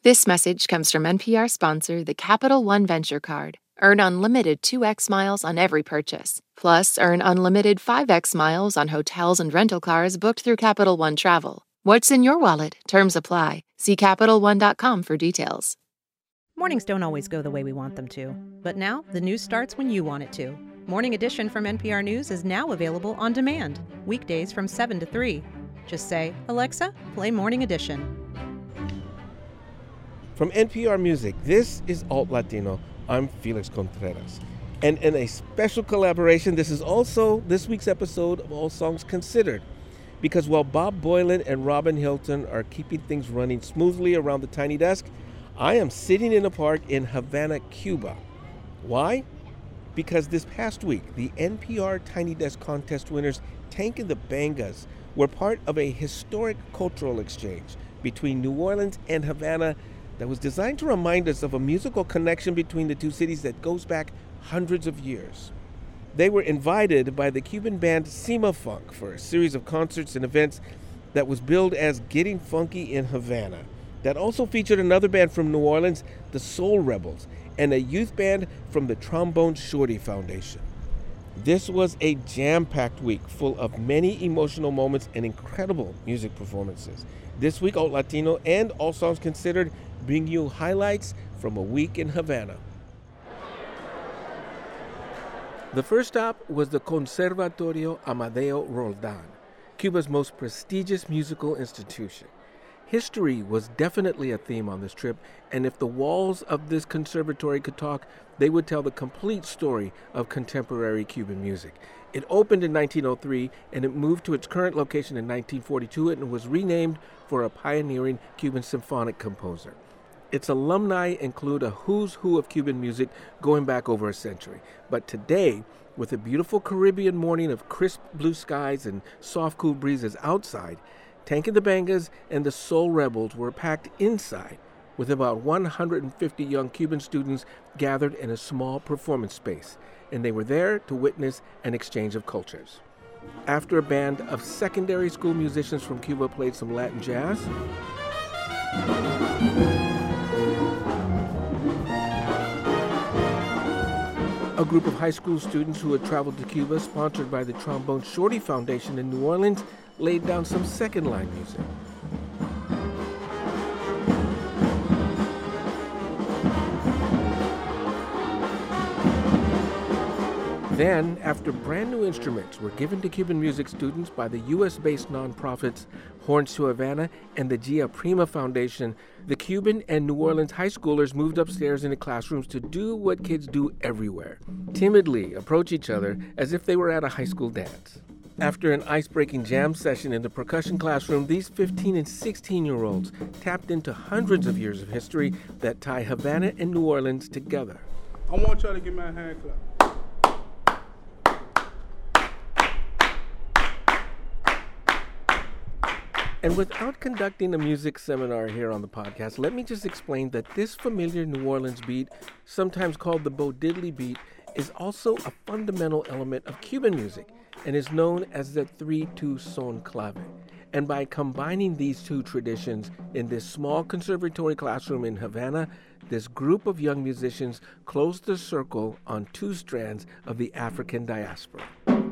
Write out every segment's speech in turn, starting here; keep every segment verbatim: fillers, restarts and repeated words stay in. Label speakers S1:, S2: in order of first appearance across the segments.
S1: This message comes from N P R sponsor, the Capital One Venture Card. Earn unlimited two x miles on every purchase. Plus, earn unlimited five x miles on hotels and rental cars booked through Capital One Travel. What's in your wallet? Terms apply. See Capital One dot com for details.
S2: Mornings don't always go the way we want them to. But now, the news starts when you want it to. Morning Edition from N P R News is now available on demand. Weekdays from seven to three. Just say, Alexa, play Morning Edition.
S3: From N P R Music, this is Alt Latino. I'm Felix Contreras. And in a special collaboration, this is also this week's episode of All Songs Considered. Because while Bob Boilen and Robin Hilton are keeping things running smoothly around the Tiny Desk, I am sitting in a park in Havana, Cuba. Why? Because this past week, the N P R Tiny Desk contest winners, Tank and the Bangas, were part of a historic cultural exchange between New Orleans and Havana that was designed to remind us of a musical connection between the two cities that goes back hundreds of years. They were invited by the Cuban band Cimafunk for a series of concerts and events that was billed as Getting Funky in Havana, that also featured another band from New Orleans, the Soul Rebels, and a youth band from the Trombone Shorty Foundation. This was a jam-packed week full of many emotional moments and incredible music performances. This week, Alt Latino and All Songs Considered bring you highlights from a week in Havana. The first stop was the Conservatorio Amadeo Roldan, Cuba's most prestigious musical institution. History was definitely a theme on this trip, and if the walls of this conservatory could talk, they would tell the complete story of contemporary Cuban music. It opened in nineteen oh three, and it moved to its current location in nineteen forty-two, and was renamed for a pioneering Cuban symphonic composer. Its alumni include a who's who of Cuban music going back over a century. But today, with a beautiful Caribbean morning of crisp blue skies and soft, cool breezes outside, Tank and the Bangas and the Soul Rebels were packed inside with about one hundred fifty young Cuban students gathered in a small performance space, and they were there to witness an exchange of cultures. After a band of secondary school musicians from Cuba played some Latin jazz, a group of high school students who had traveled to Cuba, sponsored by the Trombone Shorty Foundation in New Orleans, laid down some second-line music. Then, after brand new instruments were given to Cuban music students by the U S-based nonprofits Horns to Havana and the Gia Prima Foundation, the Cuban and New Orleans high schoolers moved upstairs into classrooms to do what kids do everywhere: timidly approach each other as if they were at a high school dance. After an ice-breaking jam session in the percussion classroom, these fifteen and sixteen-year-olds tapped into hundreds of years of history that tie Havana and New Orleans together.
S4: I want y'all to give me a hand clap.
S3: And without conducting a music seminar here on the podcast, let me just explain that this familiar New Orleans beat, sometimes called the Bo Diddley beat, is also a fundamental element of Cuban music and is known as the three two son clave. And by combining these two traditions in this small conservatory classroom in Havana, this group of young musicians closed the circle on two strands of the African diaspora.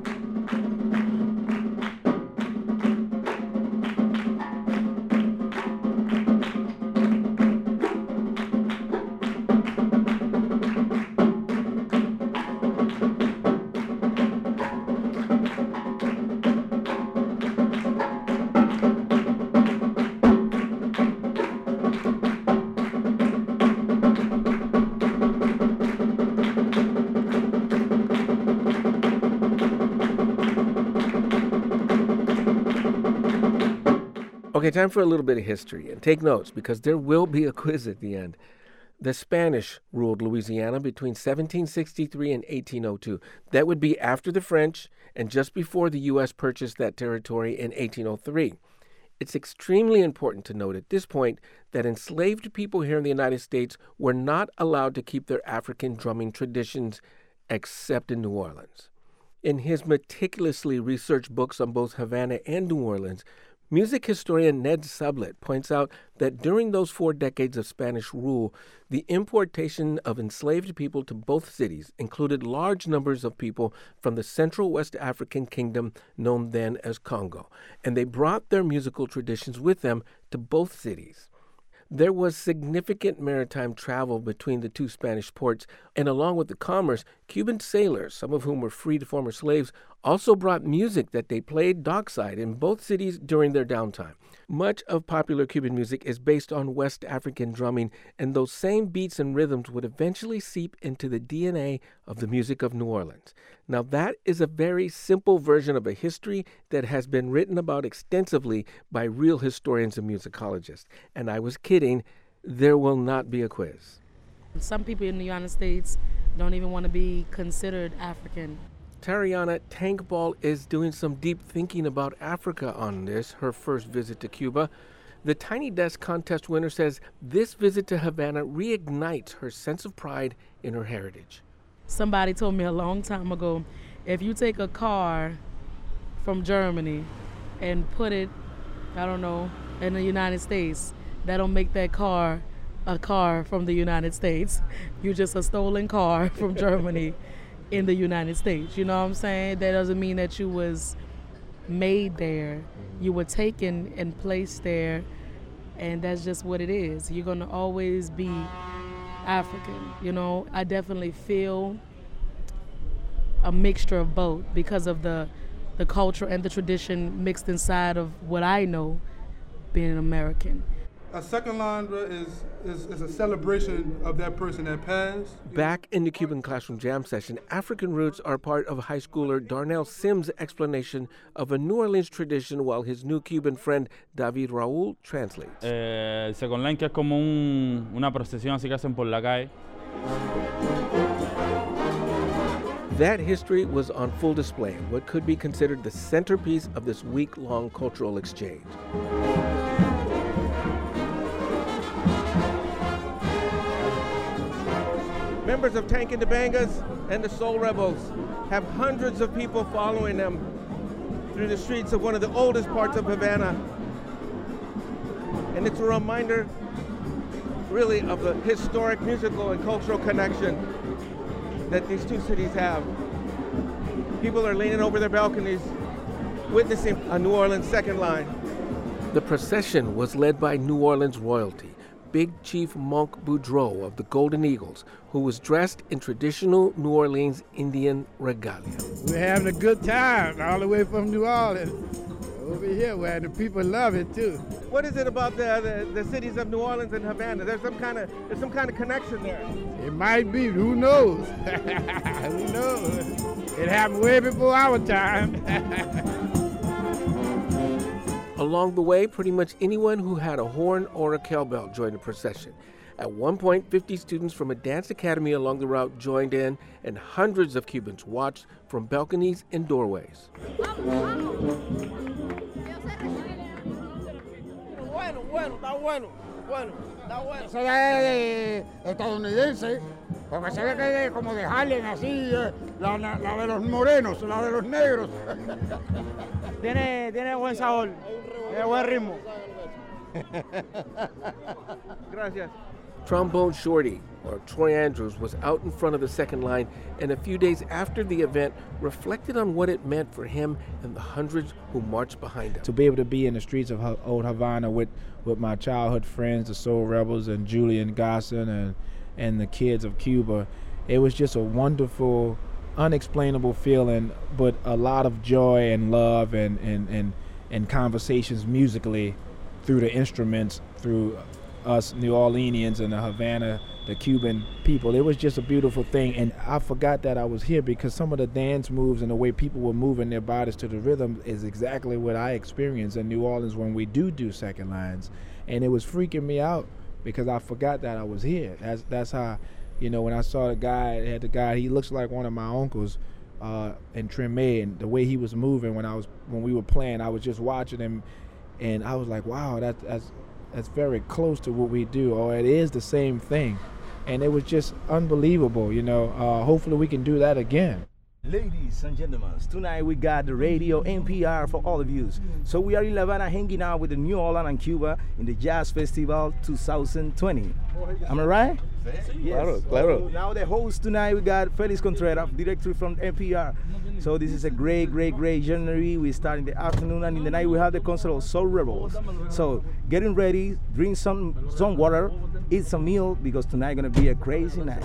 S3: Okay, time for a little bit of history, and take notes because there will be a quiz at the end. The Spanish ruled Louisiana between seventeen sixty-three and eighteen oh two. That would be after the French and just before the U S purchased that territory in eighteen oh three. It's extremely important to note at this point that enslaved people here in the United States were not allowed to keep their African drumming traditions except in New Orleans. In his meticulously researched books on both Havana and New Orleans, Music historian Ned Sublett points out that during those four decades of Spanish rule, the importation of enslaved people to both cities included large numbers of people from the Central West African kingdom known then as Congo, and they brought their musical traditions with them to both cities. There was significant maritime travel between the two Spanish ports, and along with the commerce, Cuban sailors, some of whom were freed former slaves, also brought music that they played dockside in both cities during their downtime. Much of popular Cuban music is based on West African drumming, and those same beats and rhythms would eventually seep into the D N A of the music of New Orleans. Now, that is a very simple version of a history that has been written about extensively by real historians and musicologists. And I was kidding, there will not be a quiz.
S5: Some people in the United States don't even want to be considered African.
S3: Tariana Tankball is doing some deep thinking about Africa on this, her first visit to Cuba. The Tiny Desk contest winner says this visit to Havana reignites her sense of pride in her heritage.
S5: Somebody told me a long time ago, if you take a car from Germany and put it, I don't know, in the United States, that'll make that car a car from the United States. You're just a stolen car from Germany in the United States. You know what I'm saying? That doesn't mean that you was made there. You were taken and placed there, and that's just what it is. You're gonna always be African. You know, I definitely feel a mixture of both because of the the culture and the tradition mixed inside of what I know being an American.
S4: A second line is, is, is a celebration of that person that passed.
S3: Back in the Cuban Classroom Jam session, African roots are part of high schooler Darnell Sims' explanation of a New Orleans tradition while his new Cuban friend David Raúl translates.
S6: Eh, el second line que es como un, una procesión así que hacen por la calle.
S3: That history was on full display in what could be considered the centerpiece of this week-long cultural exchange. Members of Tank and the Bangas and the Soul Rebels have hundreds of people following them through the streets of one of the oldest parts of Havana. And it's a reminder, really, of the historic musical and cultural connection that these two cities have. People are leaning over their balconies, witnessing a New Orleans second line. The procession was led by New Orleans royalty, Big Chief Monk Boudreaux of the Golden Eagles, who was dressed in traditional New Orleans Indian regalia.
S7: We're having a good time all the way from New Orleans over here where the people love it too.
S3: What is it about the, the, the cities of New Orleans and Havana? There's some kind of there's some kind of connection there.
S7: It might be, who knows? Who knows? It happened way before our time.
S3: Along the way, pretty much anyone who had a horn or a cowbell joined the procession. At one point, fifty students from a dance academy along the route joined in, and hundreds of Cubans watched from balconies and doorways.
S8: Bueno, bueno, está bueno, bueno, está bueno.
S9: Esa es estadounidense, porque se ve que es como de Harlem, así, la, la, la de los morenos, la de los negros.
S8: Tiene, tiene buen sabor, tiene buen ritmo.
S3: Gracias. Trombone Shorty, or Troy Andrews, was out in front of the second line, and a few days after the event reflected on what it meant for him and the hundreds who marched behind him.
S10: To be able to be in the streets of old Havana with, with my childhood friends, the Soul Rebels and Julian Gosson and, and the kids of Cuba, it was just a wonderful, unexplainable feeling, but a lot of joy and love and, and, and, and conversations musically through the instruments, through us New Orleanians and the Havana, the Cuban people. It was just a beautiful thing, and I forgot that I was here because some of the dance moves and the way people were moving their bodies to the rhythm is exactly what I experience in New Orleans when we do do second lines, and it was freaking me out because I forgot that I was here. That's that's how, you know, when I saw the guy, had the guy, he looks like one of my uncles uh, in Treme, and the way he was moving when I was when we were playing, I was just watching him, and I was like, wow, that, that's that's very close to what we do, or it is the same thing. And it was just unbelievable, you know. Uh, hopefully we can do that again.
S11: Ladies and gentlemen, tonight we got the radio N P R for all of you. So we are in La Habana hanging out with the New Orleans and Cuba in the Jazz Festival twenty twenty. Am I right? Yes.
S3: Claro, claro.
S11: So now the host tonight we got Felix Contreras, director from N P R. So this is a great, great, great January. We start in the afternoon and in the night we have the concert of Soul Rebels. So getting ready, drink some some water, eat some meal because tonight gonna be a crazy night.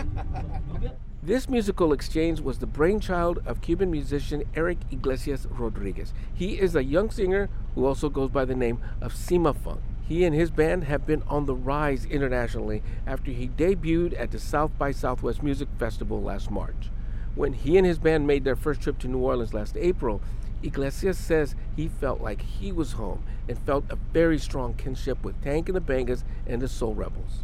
S3: This musical exchange was the brainchild of Cuban musician Eric Iglesias Rodriguez. He is a young singer who also goes by the name of Cima Funk. He and his band have been on the rise internationally after he debuted at the South by Southwest Music Festival last March. When he and his band made their first trip to New Orleans last April, Iglesias says he felt like he was home and felt a very strong kinship with Tank and the Bangas and the Soul Rebels.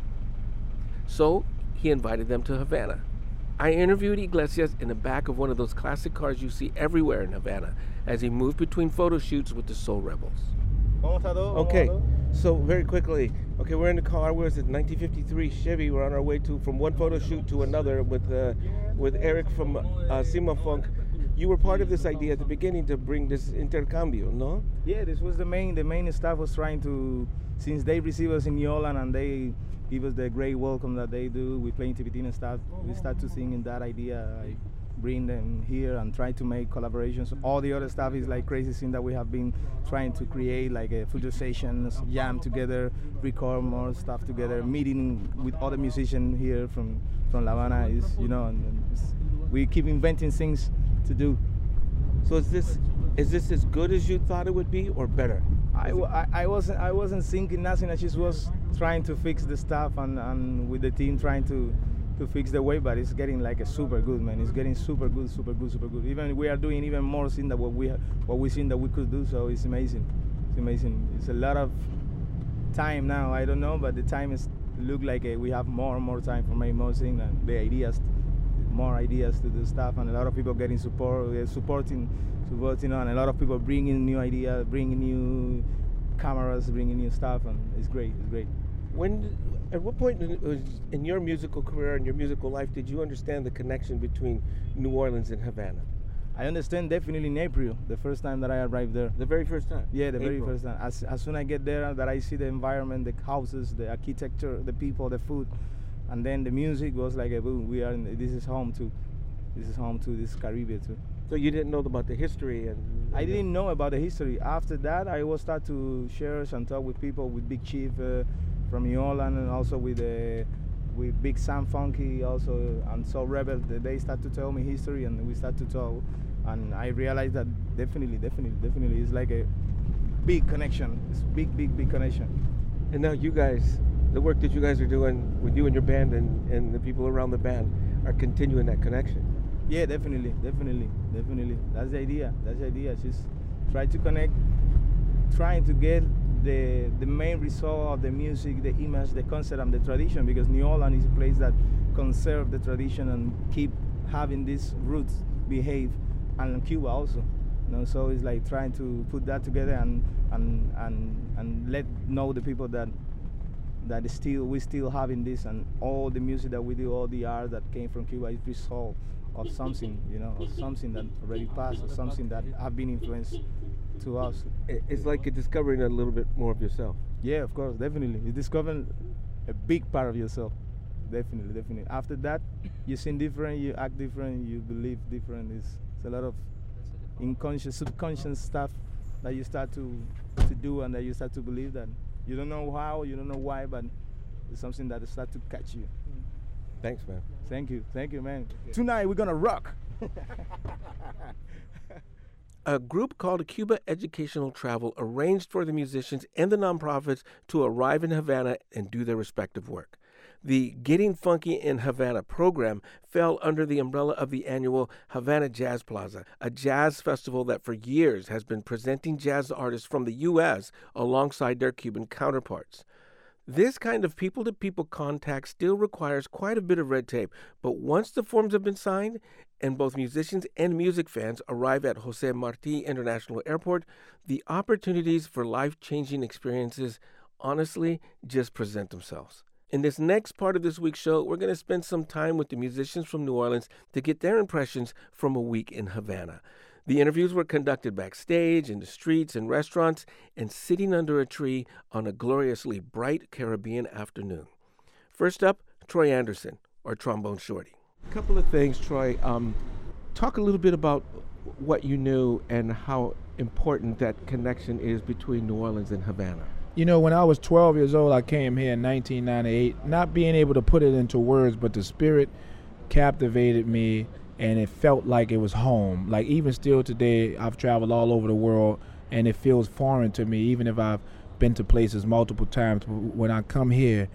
S3: So he invited them to Havana. I interviewed Iglesias in the back of one of those classic cars you see everywhere in Havana as he moved between photo shoots with the Soul Rebels. Okay, so very quickly, okay, we're in the car. Where is it? nineteen fifty-three Chevy. We're on our way to from one photo shoot to another with uh, with Eric from uh, Cima Funk. You were part of this idea at the beginning to bring this intercambio, no?
S11: Yeah, this was the main the main staff was trying to, since they received us in New Orleans and they give us the great welcome that they do. We play in Tibetan stuff. We start to sing in that idea. I bring them here and try to make collaborations. All the other stuff is like crazy thing that we have been trying to create, like a photo sessions, jam together, record more stuff together, meeting with other musicians here from from La Habana. Is you know, and, and it's, we keep inventing things to do.
S3: So is this is this as good as you thought it would be, or better?
S11: I, I, I wasn't I wasn't thinking nothing. I just was trying to fix the stuff and, and with the team trying to to fix the way, but it's getting like a super good, man. It's getting super good, super good, super good. Even we are doing even more things than what we what we seen that we could do. So it's amazing. It's amazing. It's a lot of time now. I don't know, but the time is look like a, we have more and more time for making more things and the ideas, more ideas to do stuff, and a lot of people getting support, uh, supporting, supporting on. A lot of people bringing new ideas, bringing new cameras, bringing new stuff, and it's great. It's great.
S3: When, at what point in, in your musical career and your musical life did you understand the connection between New Orleans and Havana?
S11: I understand definitely in April, the first time that I arrived there.
S3: The very first time?
S11: Yeah, the
S3: April.
S11: very first time. As, as soon as I get there, that I see the environment, the houses, the architecture, the people, the food, and then the music was like a boom. We are in, this is home too. This is home to this Caribbean too.
S3: So you didn't know about the history and, and
S11: I didn't know about the history. After that, I will start to share and talk with people, with Big Chief uh, from New Orleans, and also with uh, with Big Sam Funky, also and Soul Rebel. They start to tell me history, and we start to talk, and I realized that definitely, definitely, definitely, it's like a big connection. It's big, big, big connection.
S3: And now you guys, the work that you guys are doing with you and your band and, and the people around the band are continuing that connection.
S11: Yeah, definitely, definitely, definitely. That's the idea. That's the idea. Just try to connect, trying to get the the main result of the music, the image, the concept, and the tradition. Because New Orleans is a place that conserve the tradition and keep having these roots behave, and Cuba also. You know, so it's like trying to put that together and and and and let know the people that that still we still having this, and all the music that we do, all the art that came from Cuba is result of something, you know, of something that already passed, or something that have been influenced to us.
S3: It's like you're discovering a little bit more of yourself.
S11: Yeah, of course, definitely. You're discovering a big part of yourself. Definitely, definitely. After that, you sing different, you act different, you believe different. It's, it's a lot of unconscious, subconscious stuff that you start to to do, and that you start to believe that. You don't know how, you don't know why, but it's something that starts to catch you.
S3: Thanks, man.
S11: Thank you. Thank you, man. Tonight we're going to rock.
S3: A group called Cuba Educational Travel arranged for the musicians and the nonprofits to arrive in Havana and do their respective work. The Getting Funky in Havana program fell under the umbrella of the annual Havana Jazz Plaza, a jazz festival that for years has been presenting jazz artists from the U S alongside their Cuban counterparts. This kind of people-to-people contact still requires quite a bit of red tape, but once the forms have been signed and both musicians and music fans arrive at Jose Marti International Airport, the opportunities for life-changing experiences honestly just present themselves. In this next part of this week's show, we're going to spend some time with the musicians from New Orleans to get their impressions from a week in Havana. The interviews were conducted backstage, in the streets and restaurants, and sitting under a tree on a gloriously bright Caribbean afternoon. First up, Troy Anderson, or Trombone Shorty. A couple of things, Troy. Um, talk a little bit about what you knew and how important that connection is between New Orleans and Havana.
S10: You know, when I was twelve years old, I came here in nineteen ninety-eight, not being able to put it into words, but the spirit captivated me, and it felt like it was home. Like, even still today, I've traveled all over the world, and it feels foreign to me, even if I've been to places multiple times. When I come here,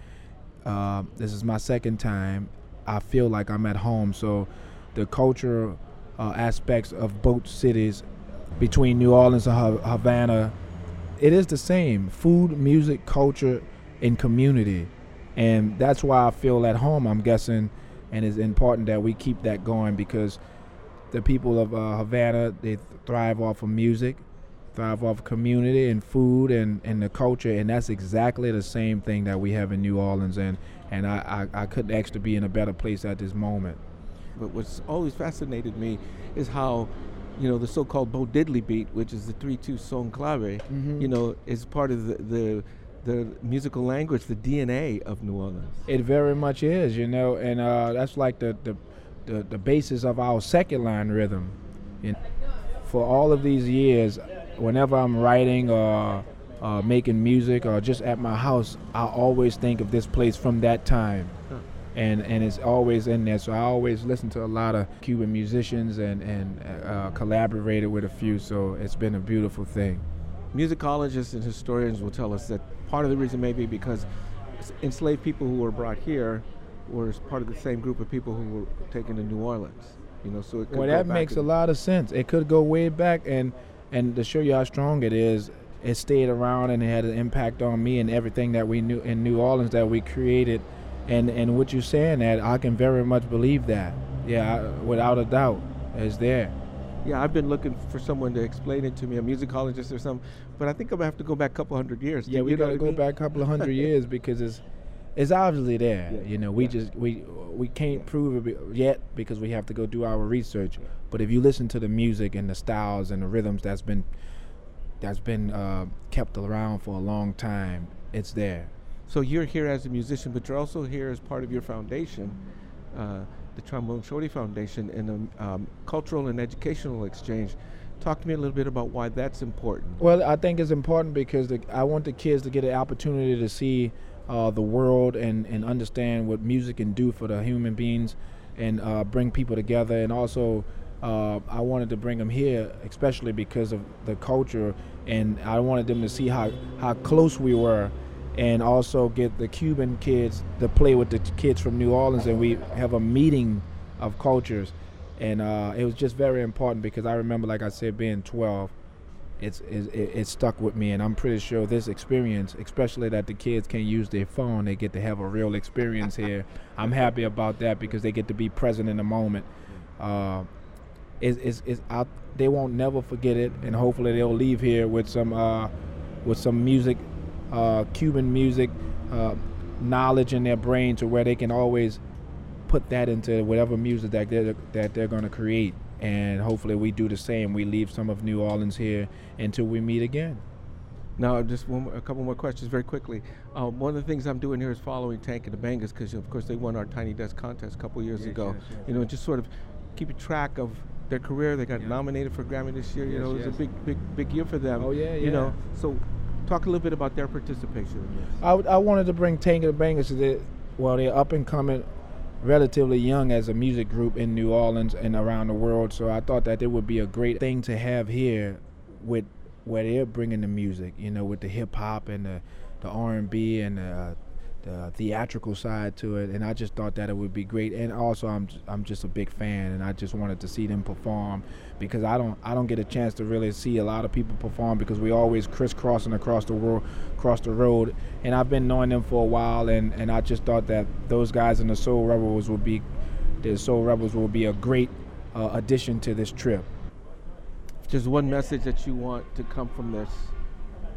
S10: uh, this is my second time, I feel like I'm at home. So the cultural uh, aspects of both cities, between New Orleans and ha- Havana, it is the same. Food, music, culture, and community. And that's why I feel at home, I'm guessing, and it's important that we keep that going, because the people of uh, Havana, they thrive off of music, thrive off of community and food and, and the culture, and that's exactly the same thing that we have in New Orleans, and, and I, I, I couldn't actually be in a better place at this moment.
S3: But what's always fascinated me is how, you know, the so-called Bo Diddley beat, which is the three two son clave, mm-hmm. you know, is part of the, the the musical language, the D N A of New Orleans.
S10: It very much is, you know, and uh, that's like the, the, the, the basis of our second line rhythm. And for all of these years, whenever I'm writing or uh, making music or just at my house, I always think of this place from that time. Huh. And and it's always in there. So I always listen to a lot of Cuban musicians and, and uh, collaborated with a few, so it's been a beautiful thing.
S3: Musicologists and historians will tell us that part of the reason may be because enslaved people who were brought here were part of the same group of people who were taken to New Orleans. You know, so it could
S10: well,
S3: go
S10: that
S3: back
S10: makes a lot of sense. It could go way back, and and to show you how strong it is, it stayed around and it had an impact on me and everything that we knew in New Orleans that we created. And and what you're saying, that I can very much believe that. Yeah, I, without a doubt, it's there.
S3: Yeah, I've been looking for someone to explain it to me, a musicologist or something, but I think I'm gonna have to go back a couple hundred years.
S10: Yeah, we gotta go mean? back a couple of hundred years because it's it's obviously there. Yeah. You know, we yeah. just we we can't prove it yet because we have to go do our research. But if you listen to the music and the styles and the rhythms that's been that's been uh, kept around for a long time, it's there.
S3: So you're here as a musician, but you're also here as part of your foundation, uh, the Trombone Shorty Foundation, in a um, cultural and educational exchange. Talk to me a little bit about why that's important.
S10: Well, I think it's important because the, I want the kids to get an opportunity to see uh, the world and, and understand what music can do for the human beings and uh, bring people together. And also, uh, I wanted to bring them here, especially because of the culture, and I wanted them to see how, how close we were, and also get the Cuban kids to play with the kids from New Orleans, and we have a meeting of cultures. And uh, it was just very important because I remember, like I said, being twelve, it's, it, it stuck with me, and I'm pretty sure this experience, especially that the kids can use their phone, they get to have a real experience here. I'm happy about that because they get to be present in the moment. Uh, it's, it's, it's out, they won't never forget it, and hopefully they'll leave here with some uh, with some music, Uh, Cuban music uh, knowledge in their brain, to where they can always put that into whatever music that they're, that they're going to create. And hopefully we do the same. We leave some of New Orleans here until we meet again.
S3: Now, just one, a couple more questions very quickly. Uh, one of the things I'm doing here is following Tank and the Bangas, because of course they won our Tiny Desk contest a couple years yes, ago. Yes, yes. You know, just sort of keeping track of their career. They got yeah. nominated for Grammy this year. You yes, know, it was yes. a big, big, big year for them.
S10: Oh yeah, yeah.
S3: You know, so. Talk a little bit about their participation in this.
S10: I, I wanted to bring Tank and the Bangas to the, well, they're up and coming, relatively young as a music group in New Orleans and around the world. So I thought that it would be a great thing to have here with where they're bringing the music, you know, with the hip hop and the, the R and B and the, the theatrical side to it. And I just thought that it would be great. And also, I'm I'm just a big fan, and I just wanted to see them perform, because I don't I don't get a chance to really see a lot of people perform because we always crisscrossing across the world, across the road. And I've been knowing them for a while, and, and I just thought that those guys in the Soul Rebels would be, the Soul Rebels will be a great uh, addition to this trip.
S3: Just one message that you want to come from this.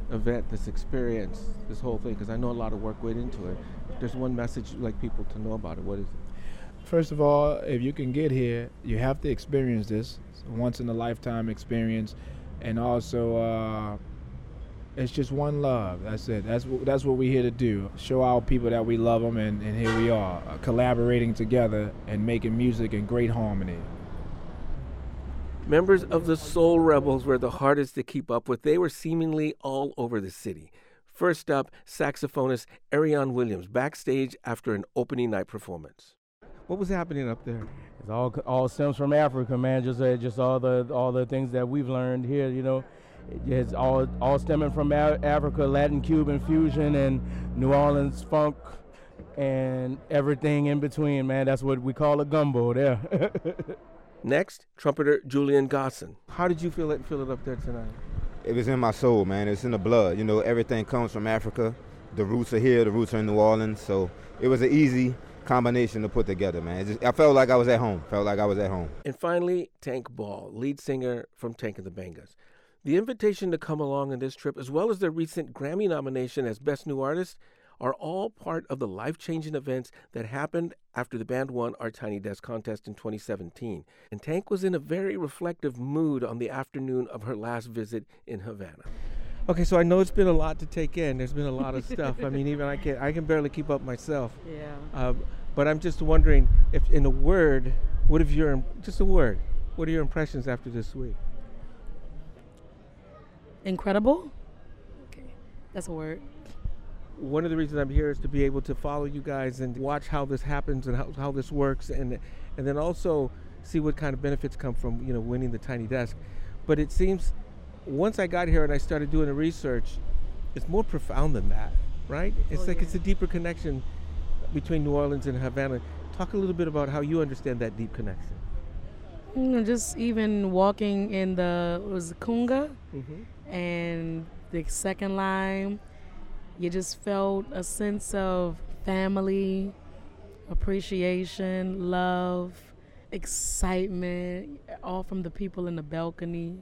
S3: event, this experience, this whole thing? Because I know a lot of work went into it. If there's one message you'd like people to know about it, what is it?
S10: First of all, if you can get here, you have to experience this. It's a once-in-a-lifetime experience. And also, uh, it's just one love. That's it. That's what, that's what we're here to do. Show our people that we love them, and, and here we are, uh, collaborating together and making music in great harmony.
S3: Members of the Soul Rebels were the hardest to keep up with. They were seemingly all over the city. First up, saxophonist Ariane Williams, backstage after an opening night performance. What was happening up there?
S8: It's all all stems from Africa, man. Just uh, just all the all the things that we've learned here, you know. It's all all stemming from a- Africa, Latin, Cuban fusion, and New Orleans funk, and everything in between, man. That's what we call a gumbo there.
S3: Next, trumpeter Julian Gosson. How did you feel it feel it up there tonight?
S12: It was in my soul, man. It's in the blood. You know, everything comes from Africa. The roots are here. The roots are in New Orleans. So it was an easy combination to put together, man. It just, I felt like I was at home. Felt like I was at home.
S3: And finally, Tank Ball, lead singer from Tank and the Bangas. The invitation to come along on this trip, as well as their recent Grammy nomination as Best New Artist, are all part of the life-changing events that happened after the band won our Tiny Desk contest in twenty seventeen. And Tank was in a very reflective mood on the afternoon of her last visit in Havana. Okay, so I know it's been a lot to take in. There's been a lot of stuff. I mean, even I can I can barely keep up myself.
S5: Yeah.
S3: Uh, but I'm just wondering if, in a word, what if your just a word? What are your impressions after this week?
S5: Incredible. Okay, that's a word.
S3: One of the reasons I'm here is to be able to follow you guys and watch how this happens and how, how this works, and and then also see what kind of benefits come from, you know, winning the Tiny Desk. But it seems once I got here and I started doing the research, it's more profound than that, right? It's oh, like yeah. It's a deeper connection between New Orleans and Havana. Talk a little bit about how you understand that deep connection.
S5: You know, just even walking in the, it was Kunga,
S3: mm-hmm.
S5: and the second line, you just felt a sense of family, appreciation, love, excitement, all from the people in the balcony.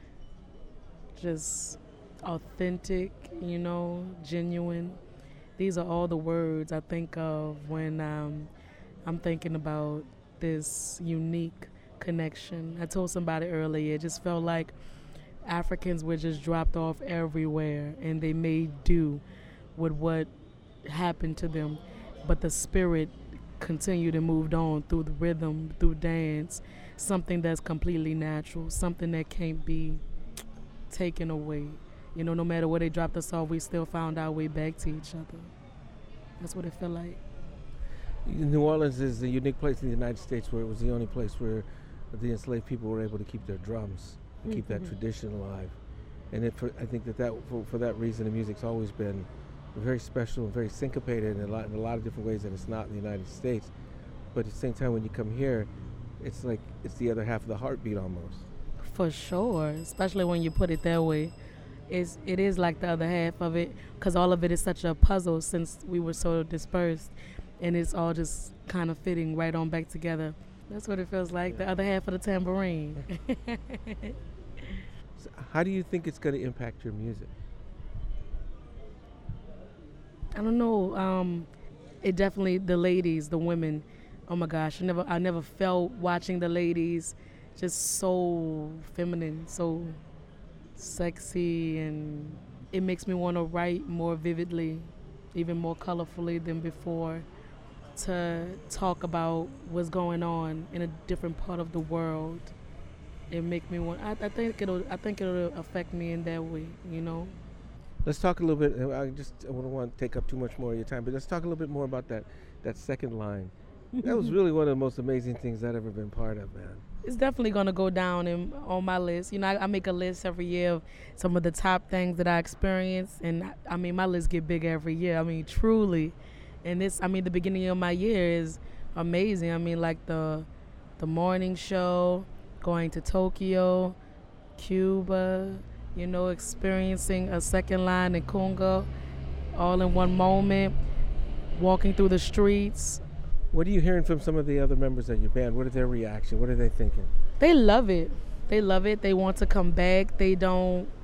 S5: Just authentic, you know, genuine. These are all the words I think of when um, I'm thinking about this unique connection. I told somebody earlier, it just felt like Africans were just dropped off everywhere and they made do with what happened to them, but the spirit continued and moved on through the rhythm, through dance, something that's completely natural, something that can't be taken away. You know, no matter where they dropped us off, we still found our way back to each other. That's what it felt like.
S3: New Orleans is a unique place in the United States where it was the only place where the enslaved people were able to keep their drums, and mm-hmm. keep that tradition alive. And it, for, I think that, that for, for that reason, the music's always been very special and very syncopated in a lot in a lot of different ways that it's not in the United States. But at the same time, when you come here, it's like it's the other half of the heartbeat almost.
S5: For sure, especially when you put it that way. It's, it is like the other half of it, because all of it is such a puzzle since we were so dispersed, and it's all just kind of fitting right on back together. That's what it feels like, yeah. The other half of the tambourine.
S3: So how do you think it's going to impact your music?
S5: I don't know. Um, it definitely, the ladies, the women, oh my gosh, I never, I never felt watching the ladies just so feminine, so sexy, and it makes me want to write more vividly, even more colorfully than before, to talk about what's going on in a different part of the world. It makes me want. I, I think it'll. I think it'll affect me in that way. You know.
S3: Let's talk a little bit. I just I don't want to take up too much more of your time, but let's talk a little bit more about that that second line. That was really one of the most amazing things I've ever been part of, man.
S5: It's definitely going to go down in, on my list. You know, I, I make a list every year of some of the top things that I experience. And, I, I mean, my list get bigger every year. I mean, truly. And this, I mean, the beginning of my year is amazing. I mean, like the the morning show, going to Tokyo, Cuba, you know, experiencing a second line in Kunga all in one moment, walking through the streets.
S3: What are you hearing from some of the other members of your band? What is their reaction? What are they thinking?
S5: They love it. They love it. They want to come back. They don't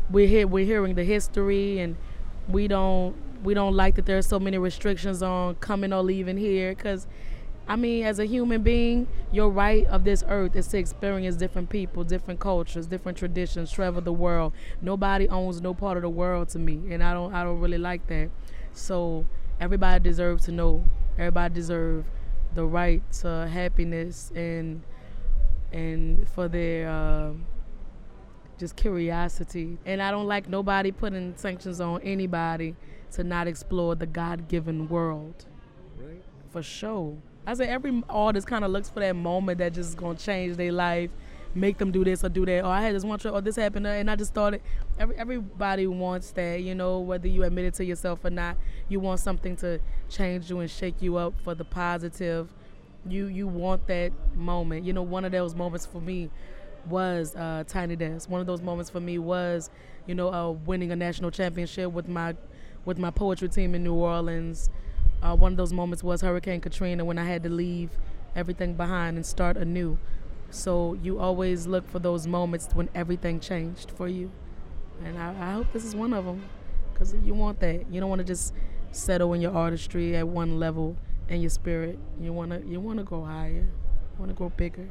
S5: we're here, we're hearing the history, and we don't we don't like that there's so many restrictions on coming or leaving here. Because, I mean, as a human being, your right of this earth is to experience different people, different cultures, different traditions, travel the world. Nobody owns no part of the world to me, and I don't I don't really like that. So everybody deserves to know. Everybody deserves the right to happiness and and for their uh, just curiosity. And I don't like nobody putting sanctions on anybody to not explore the God-given world. Right. For sure. I say every artist kind of looks for that moment that just is going to change their life, make them do this or do that. Or I had this one trip, or this happened, and I just started. Every, everybody wants that, you know, whether you admit it to yourself or not. You want something to change you and shake you up for the positive. You you want that moment. You know, one of those moments for me was uh, Tiny Desk. One of those moments for me was, you know, uh, winning a national championship with my with my poetry team in New Orleans. Uh, one of those moments was Hurricane Katrina, when I had to leave everything behind and start anew. So you always look for those moments when everything changed for you. And I, I hope this is one of them, because you want that. You don't want to just settle in your artistry at one level in your spirit. You want to you want to go higher. You want to go bigger.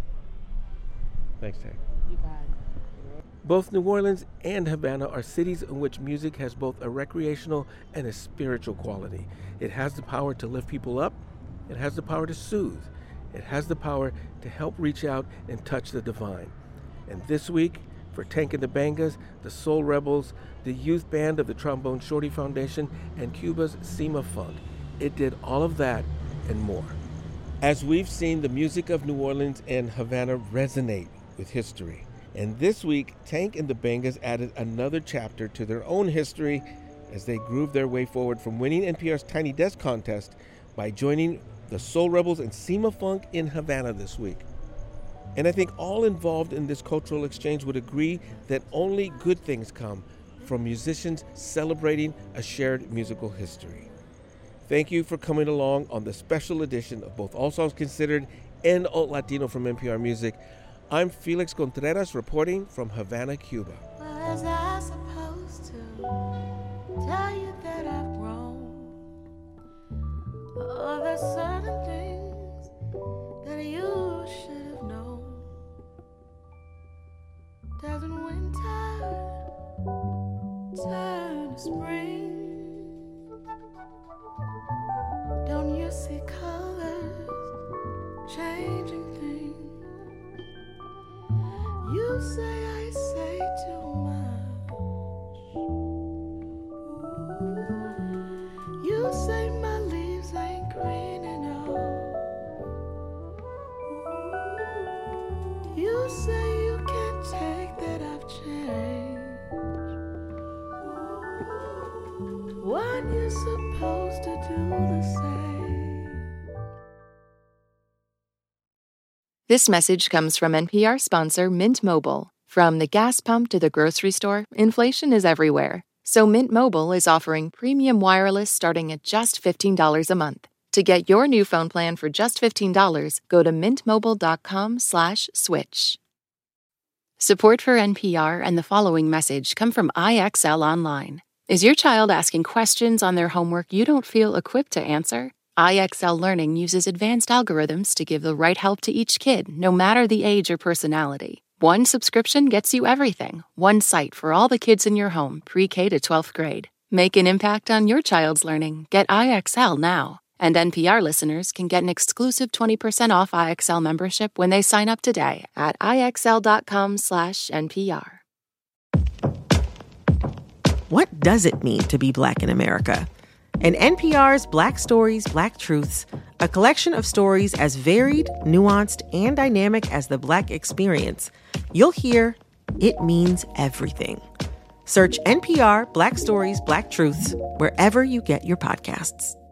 S3: Thanks, Tank.
S5: You got it.
S3: Both New Orleans and Havana are cities in which music has both a recreational and a spiritual quality. It has the power to lift people up. It has the power to soothe. It has the power to help reach out and touch the divine. And this week, for Tank and the Bangas, the Soul Rebels, the youth band of the Trombone Shorty Foundation, and Cuba's Cima Funk, it did all of that and more. As we've seen, the music of New Orleans and Havana resonate with history. And this week, Tank and the Bangas added another chapter to their own history as they groove their way forward from winning N P R's Tiny Desk contest by joining the Soul Rebels and Cima Funk in Havana this week. And I think all involved in this cultural exchange would agree that only good things come from musicians celebrating a shared musical history. Thank you for coming along on the special edition of both All Songs Considered and Alt Latino from N P R Music. I'm Felix Contreras reporting from Havana, Cuba.
S13: Was I supposed to tell you that I've grown? Oh, there's certain things that you should have known. Doesn't winter turn to spring? Don't you see colors changing things? You say I say too much. You say my leaves ain't green enough. You say you can't take that I've changed. Weren't you supposed to do the same?
S1: This message comes from N P R sponsor Mint Mobile. From the gas pump to the grocery store, inflation is everywhere. So Mint Mobile is offering premium wireless starting at just fifteen dollars a month. To get your new phone plan for just fifteen dollars, go to mintmobile.com slash switch. Support for N P R and the following message come from I X L Online. Is your child asking questions on their homework you don't feel equipped to answer? I X L Learning uses advanced algorithms to give the right help to each kid, no matter the age or personality. One subscription gets you everything. One site for all the kids in your home, pre-K to twelfth grade. Make an impact on your child's learning. Get I X L now. And N P R listeners can get an exclusive twenty percent off I X L membership when they sign up today at IXL.com slash NPR.
S14: What does it mean to be Black in America? In N P R's Black Stories, Black Truths, a collection of stories as varied, nuanced, and dynamic as the Black experience, you'll hear it means everything. Search N P R Black Stories, Black Truths wherever you get your podcasts.